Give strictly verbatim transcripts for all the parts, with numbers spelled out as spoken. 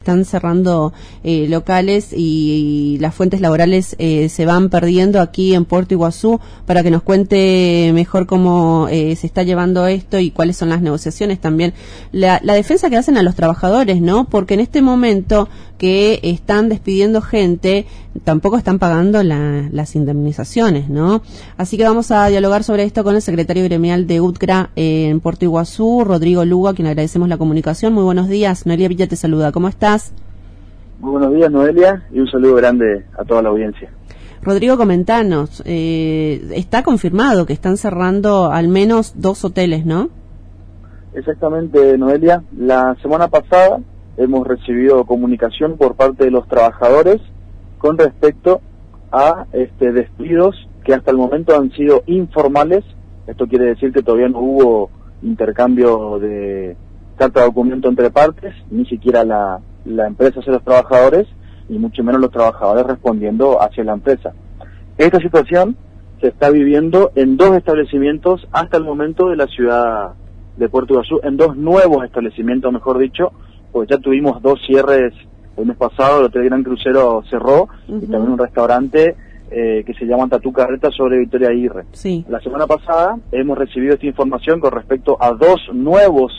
están cerrando eh, locales y, y las fuentes laborales eh, se van perdiendo aquí en Puerto Iguazú, para que nos cuente mejor cómo eh, se está llevando esto y cuáles son las negociaciones también. La, la defensa que hacen a los trabajadores, ¿no? Porque en este momento que están despidiendo gente, tampoco están pagando la, las indemnizaciones, ¿no? Así que vamos a dialogar sobre esto con el secretario gremial de U T C R A eh, en Puerto Iguazú, Rodrigo Lugo, a quien agradecemos la comunicación. Muy buenos días. Noelia Villa te saluda. ¿Cómo estás? Muy buenos días, Noelia, y un saludo grande a toda la audiencia. Rodrigo, comentanos, eh, está confirmado que están cerrando al menos dos hoteles, ¿no? Exactamente, Noelia. La semana pasada hemos recibido comunicación por parte de los trabajadores con respecto a este despidos que hasta el momento han sido informales. Esto quiere decir que todavía no hubo intercambio de carta de documento entre partes, ni siquiera la, la empresa hacia los trabajadores, y mucho menos los trabajadores respondiendo hacia la empresa. Esta situación se está viviendo en dos establecimientos hasta el momento de la ciudad de Puerto Iguazú, en dos nuevos establecimientos, mejor dicho, pues ya tuvimos dos cierres el mes pasado. El Hotel Gran Crucero cerró, uh-huh. y también un restaurante eh, que se llama Tatú Carreta sobre Victoria Aguirre. Sí. La semana pasada hemos recibido esta información con respecto a dos nuevos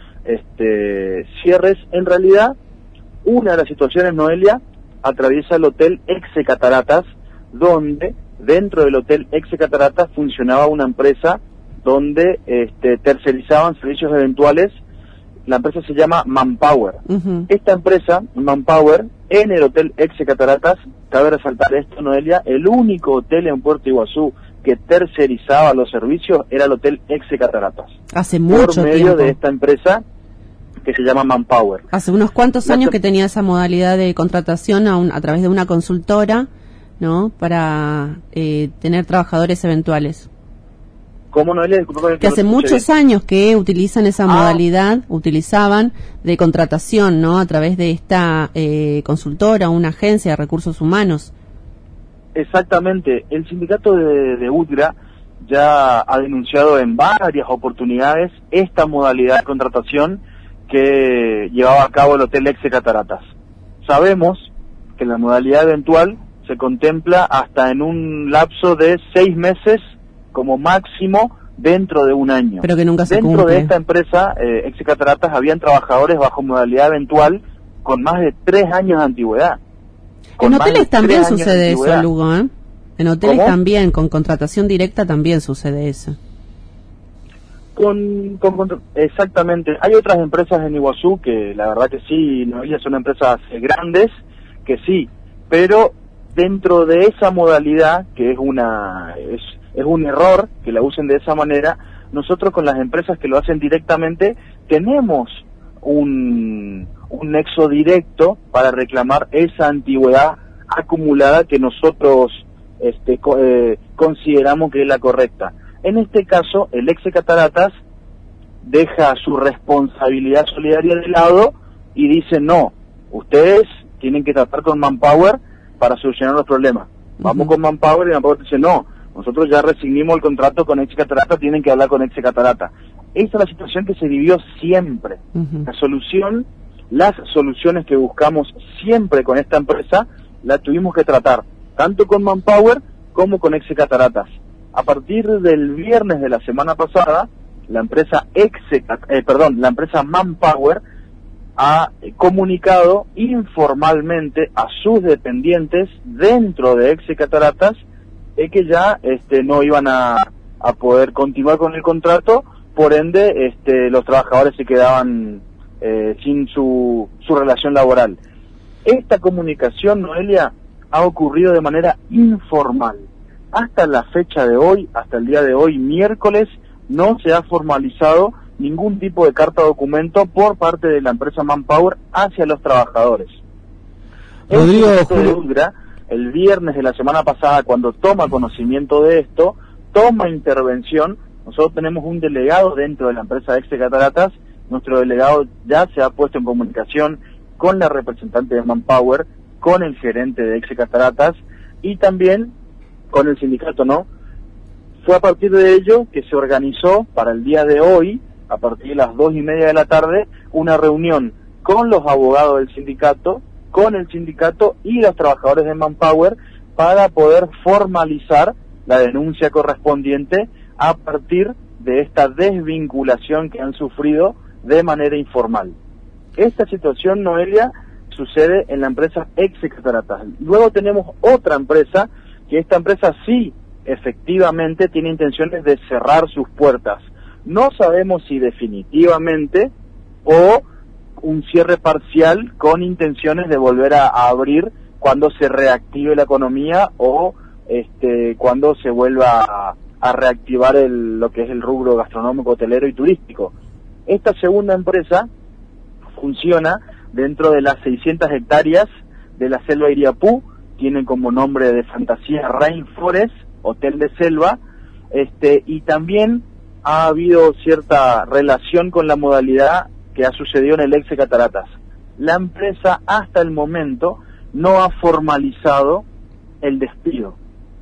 este, cierres. En realidad, una de las situaciones, Noelia, atraviesa el Hotel Exe Cataratas, donde dentro del Hotel Exe Cataratas funcionaba una empresa donde este, tercerizaban servicios eventuales. La empresa se llama Manpower. Uh-huh. Esta empresa, Manpower, en el Hotel Exe Cataratas, cabe resaltar esto, Noelia, el único hotel en Puerto Iguazú que tercerizaba los servicios era el Hotel Exe Cataratas. Hace mucho por medio tiempo. de esta empresa que se llama Manpower. Hace unos cuantos La años ter- que tenía esa modalidad de contratación a, un, a través de una consultora, ¿no? Para eh, tener trabajadores eventuales. ¿Cómo, Noelia? Disculpa, que hace muchos bien. años que utilizan esa ah. modalidad, utilizaban de contratación, ¿no? A través de esta eh, consultora, una agencia de recursos humanos. Exactamente. El sindicato de, de U T C R A ya ha denunciado en varias oportunidades esta modalidad de contratación que llevaba a cabo el Hotel Exe Cataratas. Sabemos que la modalidad eventual se contempla hasta en un lapso de seis meses como máximo dentro de un año. Pero que nunca se Dentro cumple. de esta empresa, eh, Exe Cataratas, habían trabajadores bajo modalidad eventual con más de tres años de antigüedad. En hoteles también sucede eso, Lugo, ¿eh? En hoteles ¿Cómo? también, con contratación directa también sucede eso. Con, con, con, exactamente. Hay otras empresas en Iguazú que la verdad que sí, no, son empresas grandes, que sí, pero dentro de esa modalidad, que es una es, es un error que la usen de esa manera, nosotros con las empresas que lo hacen directamente tenemos un, un nexo directo para reclamar esa antigüedad acumulada que nosotros este, co eh, consideramos que es la correcta. En este caso, el Exe Cataratas deja su responsabilidad solidaria de lado y dice, no, ustedes tienen que tratar con Manpower para solucionar los problemas. Uh-huh. Vamos con Manpower y Manpower dice, no, nosotros ya resignimos el contrato con Exe Cataratas, tienen que hablar con Exe Cataratas. Esa es la situación que se vivió siempre. Uh-huh. La solución, las soluciones que buscamos siempre con esta empresa, la tuvimos que tratar, tanto con Manpower como con Exe Cataratas. A partir del viernes de la semana pasada, la empresa Exe, eh, perdón, la empresa Manpower ha comunicado informalmente a sus dependientes dentro de Exe Cataratas eh, que ya este, no iban a, a poder continuar con el contrato, por ende este, los trabajadores se quedaban eh, sin su, su relación laboral. Esta comunicación, Noelia, ha ocurrido de manera informal. Hasta la fecha de hoy, hasta el día de hoy, miércoles, no se ha formalizado ningún tipo de carta o documento por parte de la empresa Manpower hacia los trabajadores. Rodrigo, el, de U T C R A, el viernes de la semana pasada, cuando toma conocimiento de esto, toma intervención. Nosotros tenemos un delegado dentro de la empresa Exe Cataratas. Nuestro delegado ya se ha puesto en comunicación con la representante de Manpower, con el gerente de Exe Cataratas y también con el sindicato, ¿no? Fue a partir de ello que se organizó para el día de hoy, a partir de las dos y media de la tarde, una reunión con los abogados del sindicato, con el sindicato y los trabajadores de Manpower para poder formalizar la denuncia correspondiente a partir de esta desvinculación que han sufrido de manera informal. Esta situación, Noelia, sucede en la empresa Exe Cataratas. Luego tenemos otra empresa, que esta empresa sí, efectivamente, tiene intenciones de cerrar sus puertas. No sabemos si definitivamente o un cierre parcial con intenciones de volver a, a abrir cuando se reactive la economía o este, cuando se vuelva a, a reactivar el, lo que es el rubro gastronómico, hotelero y turístico. Esta segunda empresa funciona dentro de las seiscientas hectáreas de la selva Iriapú, tienen como nombre de fantasía Rainforest, Hotel de Selva, este, y también ha habido cierta relación con la modalidad que ha sucedido en el Exe Cataratas. La empresa hasta el momento no ha formalizado el despido.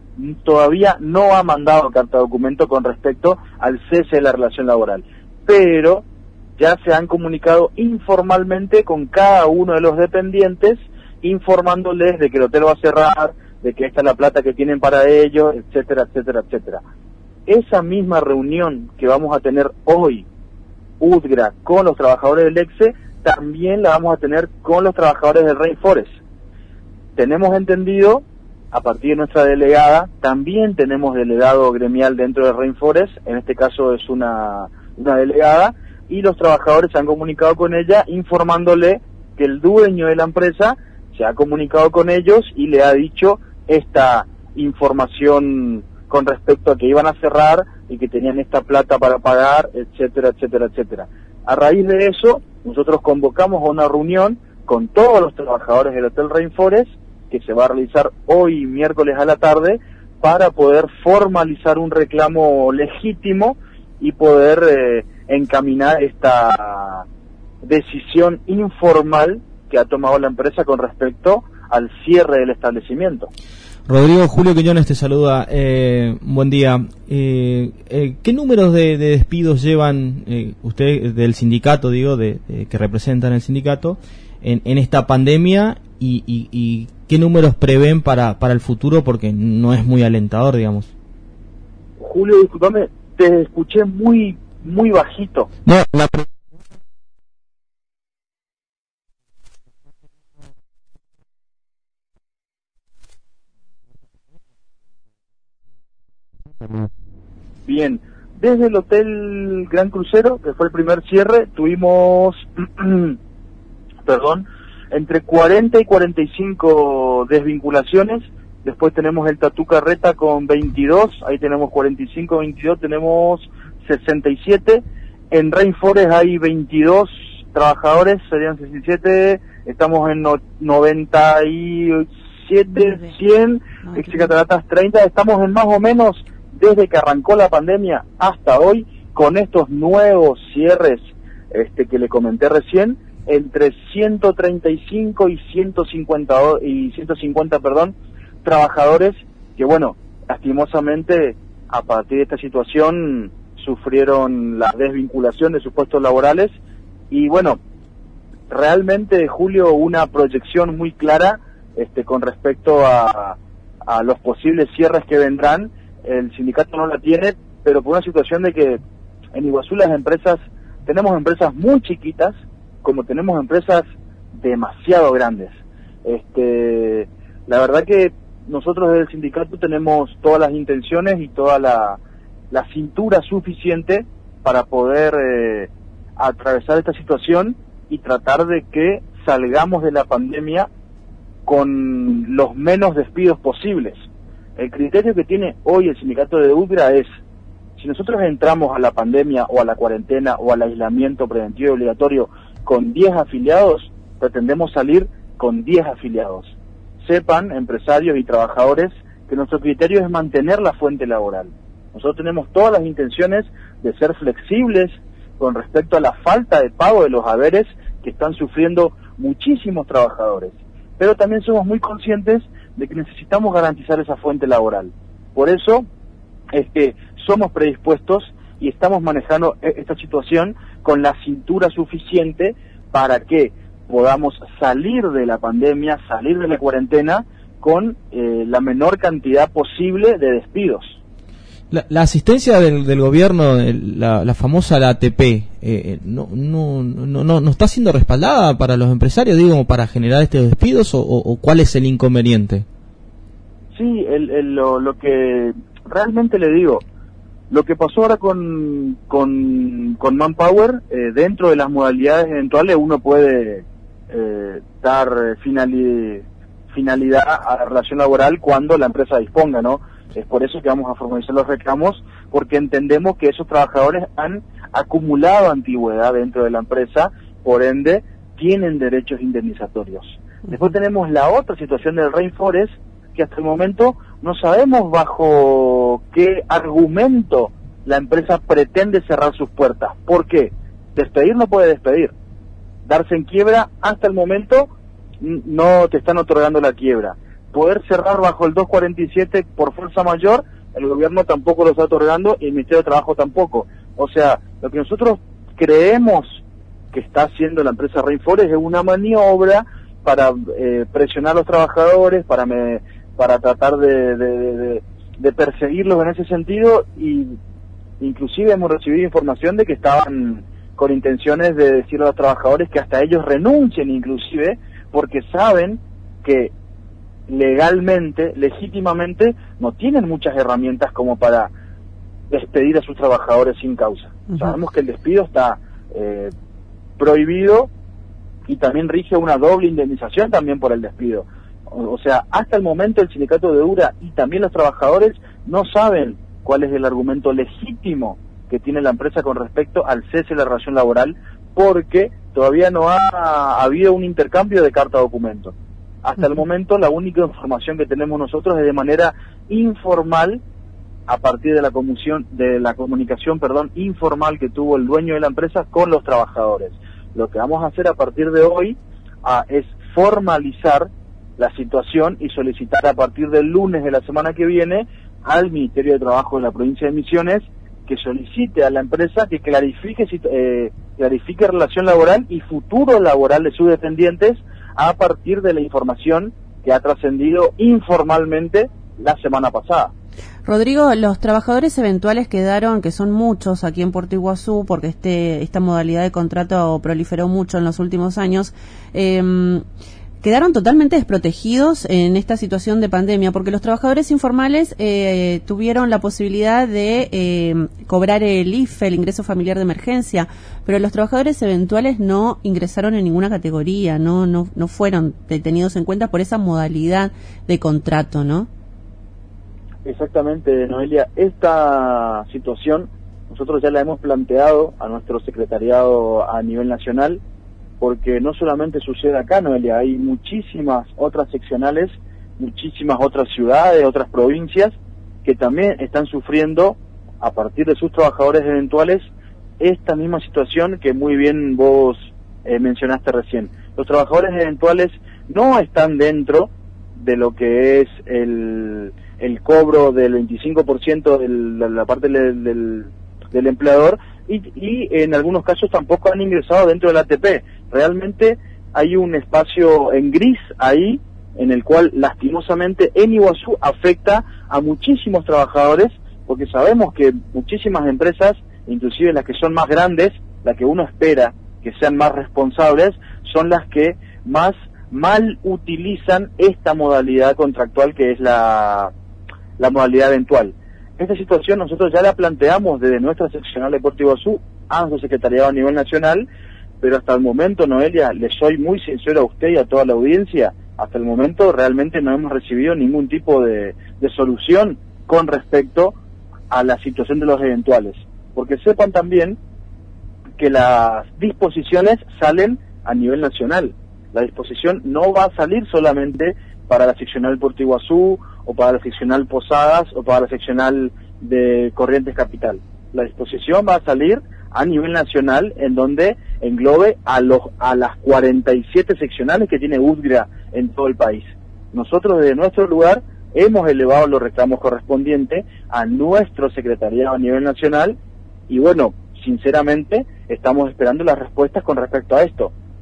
Todavía no ha mandado carta de documento con respecto al cese de la relación laboral. Pero ya se han comunicado informalmente con cada uno de los dependientes, informándoles de que el hotel va a cerrar, de que esta es la plata que tienen para ellos, etcétera, etcétera, etcétera. Esa misma reunión que vamos a tener hoy, U D G R A, con los trabajadores del Exe, también la vamos a tener con los trabajadores del Rainforest. Tenemos entendido, a partir de nuestra delegada, también tenemos delegado gremial dentro del Rainforest, en este caso es una, una delegada, y los trabajadores se han comunicado con ella informándole que el dueño de la empresa se ha comunicado con ellos y le ha dicho esta información con respecto a que iban a cerrar y que tenían esta plata para pagar, etcétera, etcétera, etcétera. A raíz de eso, nosotros convocamos a una reunión con todos los trabajadores del Hotel Rainforest, que se va a realizar hoy miércoles a la tarde, para poder formalizar un reclamo legítimo y poder eh, encaminar esta decisión informal que ha tomado la empresa con respecto al cierre del establecimiento. Rodrigo, Julio Quiñones te saluda. Eh, buen día. Eh, eh, ¿Qué números de, de despidos llevan eh, ustedes del sindicato, digo, de, de que representan el sindicato, en, en esta pandemia y, y, y qué números prevén para, para el futuro? Porque no es muy alentador, digamos. Julio, discúlpame, te escuché muy, muy bajito. No, la pre- Bien, desde el Hotel Gran Crucero, que fue el primer cierre, tuvimos, perdón, entre cuarenta y cuarenta y cinco desvinculaciones. Después tenemos el Tatú Carreta con veintidós, ahí tenemos cuarenta y cinco, veintidós, tenemos sesenta y siete. En Rainforest hay veintidós trabajadores, serían sesenta y siete, estamos en no, noventa y siete, cien, Exe Cataratas treinta, estamos en más o menos desde que arrancó la pandemia hasta hoy, con estos nuevos cierres este, que le comenté recién, entre ciento treinta y cinco y ciento cincuenta, y ciento cincuenta perdón, trabajadores que, bueno, lastimosamente, a partir de esta situación, sufrieron la desvinculación de sus puestos laborales. Y bueno, realmente, Julio, una proyección muy clara este, con respecto a, a los posibles cierres que vendrán. El sindicato no la tiene, pero por una situación de que en Iguazú las empresas, tenemos empresas muy chiquitas, como tenemos empresas demasiado grandes. Este, la verdad que nosotros desde el sindicato tenemos todas las intenciones y toda la, la cintura suficiente para poder eh, atravesar esta situación y tratar de que salgamos de la pandemia con los menos despidos posibles. El criterio que tiene hoy el sindicato de U D G R A es, si nosotros entramos a la pandemia o a la cuarentena o al aislamiento preventivo y obligatorio con diez afiliados, pretendemos salir con diez afiliados. Sepan, empresarios y trabajadores, que nuestro criterio es mantener la fuente laboral. Nosotros tenemos todas las intenciones de ser flexibles con respecto a la falta de pago de los haberes que están sufriendo muchísimos trabajadores. Pero también somos muy conscientes de que necesitamos garantizar esa fuente laboral. Por eso es que somos predispuestos y estamos manejando esta situación con la cintura suficiente para que podamos salir de la pandemia, salir de la cuarentena con eh, la menor cantidad posible de despidos. La, la asistencia del, del gobierno, la, la famosa la A T P, eh, no, no, no, no, no está siendo respaldada para los empresarios, digo, para generar estos despidos, o, o, o cuál es el inconveniente. Sí, el, el, lo, lo que realmente le digo, lo que pasó ahora con, con, con Manpower, eh, dentro de las modalidades eventuales uno puede eh, dar finali, finalidad a la relación laboral cuando la empresa disponga, ¿no? Es por eso que vamos a formalizar los reclamos, porque entendemos que esos trabajadores han acumulado antigüedad dentro de la empresa, por ende tienen derechos indemnizatorios. Después tenemos la otra situación del Rainforest, que hasta el momento no sabemos bajo qué argumento la empresa pretende cerrar sus puertas. ¿Por qué? Despedir no puede despedir. Darse en quiebra, hasta el momento no te están otorgando la quiebra. Poder cerrar bajo el doscientos cuarenta y siete por fuerza mayor, el gobierno tampoco lo está otorgando y el Ministerio de Trabajo tampoco. O sea, lo que nosotros creemos que está haciendo la empresa Rainforest es una maniobra para eh, presionar a los trabajadores, para me, para tratar de, de, de, de perseguirlos en ese sentido, y inclusive hemos recibido información de que estaban con intenciones de decirle a los trabajadores que hasta ellos renuncien inclusive, porque saben que legalmente, legítimamente, no tienen muchas herramientas como para despedir a sus trabajadores sin causa. Uh-huh. Sabemos que el despido está eh, prohibido y también rige una doble indemnización también por el despido. O, o sea, hasta el momento el sindicato de URA y también los trabajadores no saben cuál es el argumento legítimo que tiene la empresa con respecto al cese de la relación laboral, porque todavía no ha, ha habido un intercambio de carta documento. Hasta el momento la única información que tenemos nosotros es de manera informal, a partir de la comunicación, de la comunicación, perdón, informal que tuvo el dueño de la empresa con los trabajadores. Lo que vamos a hacer a partir de hoy a, es formalizar la situación y solicitar a partir del lunes de la semana que viene al Ministerio de Trabajo de la provincia de Misiones que solicite a la empresa que clarifique, eh, clarifique relación laboral y futuro laboral de sus dependientes a partir de la información que ha trascendido informalmente la semana pasada. Rodrigo, los trabajadores eventuales quedaron, que son muchos aquí en Puerto Iguazú, porque este esta modalidad de contrato proliferó mucho en los últimos años, eh, quedaron totalmente desprotegidos en esta situación de pandemia, porque los trabajadores informales eh, tuvieron la posibilidad de eh, cobrar el I F E, el ingreso familiar de emergencia, pero los trabajadores eventuales no ingresaron en ninguna categoría, no no no fueron tenidos en cuenta por esa modalidad de contrato, ¿no? Exactamente, Noelia. Esta situación nosotros ya la hemos planteado a nuestro secretariado a nivel nacional, porque no solamente sucede acá, Noelia, hay muchísimas otras seccionales, muchísimas otras ciudades, otras provincias que también están sufriendo a partir de sus trabajadores eventuales esta misma situación que muy bien vos eh, mencionaste recién. Los trabajadores eventuales no están dentro de lo que es el, el cobro del veinticinco por ciento de la, la parte del, del, del empleador y, y en algunos casos tampoco han ingresado dentro del A T P. Realmente hay un espacio en gris ahí en el cual lastimosamente en Iguazú afecta a muchísimos trabajadores, porque sabemos que muchísimas empresas, inclusive las que son más grandes, las que uno espera que sean más responsables, son las que más mal utilizan esta modalidad contractual que es la, la modalidad eventual. Esta situación nosotros ya la planteamos desde nuestra seccional de Puerto Iguazú a nuestro secretariado a nivel nacional, pero hasta el momento, Noelia, le soy muy sincero a usted y a toda la audiencia, hasta el momento realmente no hemos recibido ningún tipo de, de solución con respecto a la situación de los eventuales, porque sepan también que las disposiciones salen a nivel nacional. La disposición no va a salir solamente para la seccional Puerto Iguazú o para la seccional Posadas o para la seccional de Corrientes Capital. La disposición va a salir a nivel nacional, en donde englobe a los a las cuarenta y siete seccionales que tiene UTGRA en todo el país. Nosotros desde nuestro lugar hemos elevado los reclamos correspondientes a nuestro secretariado a nivel nacional y bueno, sinceramente estamos esperando las respuestas con respecto a esto.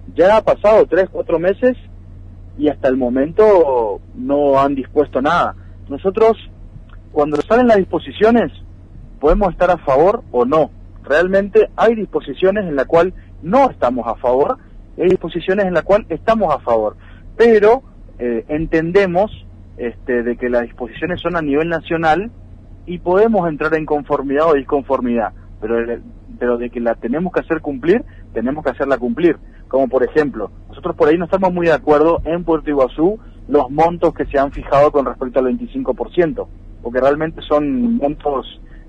Ya ha pasado tres, cuatro meses y hasta el momento no han dispuesto nada. Nosotros, cuando salen las disposiciones, podemos estar a favor o no. Realmente hay disposiciones en las cuales no estamos a favor, hay disposiciones en las cuales estamos a favor, pero eh, entendemos este, de que las disposiciones son a nivel nacional y podemos entrar en conformidad o disconformidad, pero, pero de que la tenemos que hacer cumplir, tenemos que hacerla cumplir. Como por ejemplo, nosotros por ahí no estamos muy de acuerdo en Puerto Iguazú los montos que se han fijado con respecto al veinticinco por ciento, porque realmente son montos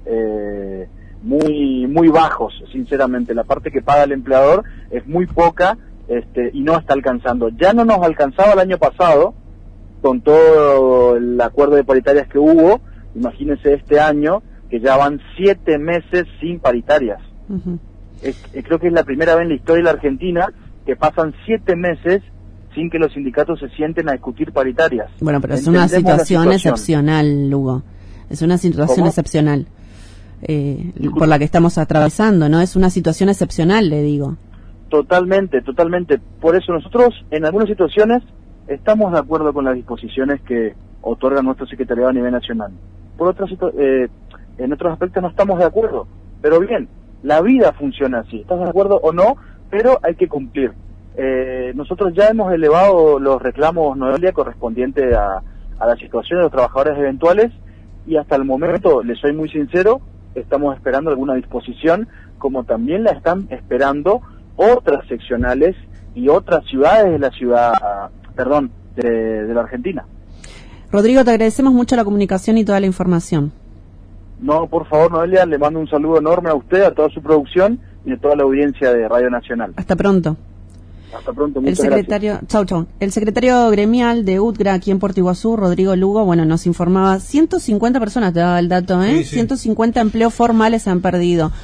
eh, muy muy bajos, sinceramente. La parte que paga el empleador es muy poca este, y no está alcanzando. Ya no nos alcanzaba el año pasado, con todo el acuerdo de paritarias que hubo. Imagínense este año, que ya van siete meses sin paritarias. Uh-huh. es, creo que es la primera vez en la historia de la Argentina que pasan siete meses sin que los sindicatos se sienten a discutir paritarias. Bueno, pero es una situación, situación excepcional, Lugo. Es una situación ¿Cómo? excepcional. Eh, por la que estamos atravesando, ¿no? Es una situación excepcional, le digo. Totalmente, totalmente. Por eso nosotros, en algunas situaciones, estamos de acuerdo con las disposiciones que otorga nuestro secretariado a nivel nacional. Por otras, eh, en otros aspectos no estamos de acuerdo. Pero bien, la vida funciona así. ¿Estás de acuerdo o no? Pero hay que cumplir. Eh, nosotros ya hemos elevado los reclamos, Noelia, correspondientes a, a la situación de los trabajadores eventuales, y hasta el momento, les soy muy sincero, estamos esperando alguna disposición, como también la están esperando otras seccionales y otras ciudades de la ciudad, perdón, de, de la Argentina. Rodrigo, te agradecemos mucho la comunicación y toda la información. No, por favor, Noelia, le mando un saludo enorme a usted, a toda su producción y a toda la audiencia de Radio Nacional. Hasta pronto. Hasta pronto, muchas el secretario, gracias. Chau, chau. El secretario gremial de U T G R A aquí en Puerto Iguazú, Rodrigo Lugo, bueno, nos informaba, ciento cincuenta personas, te daba el dato, ¿eh? Sí, sí. ciento cincuenta empleos formales se han perdido.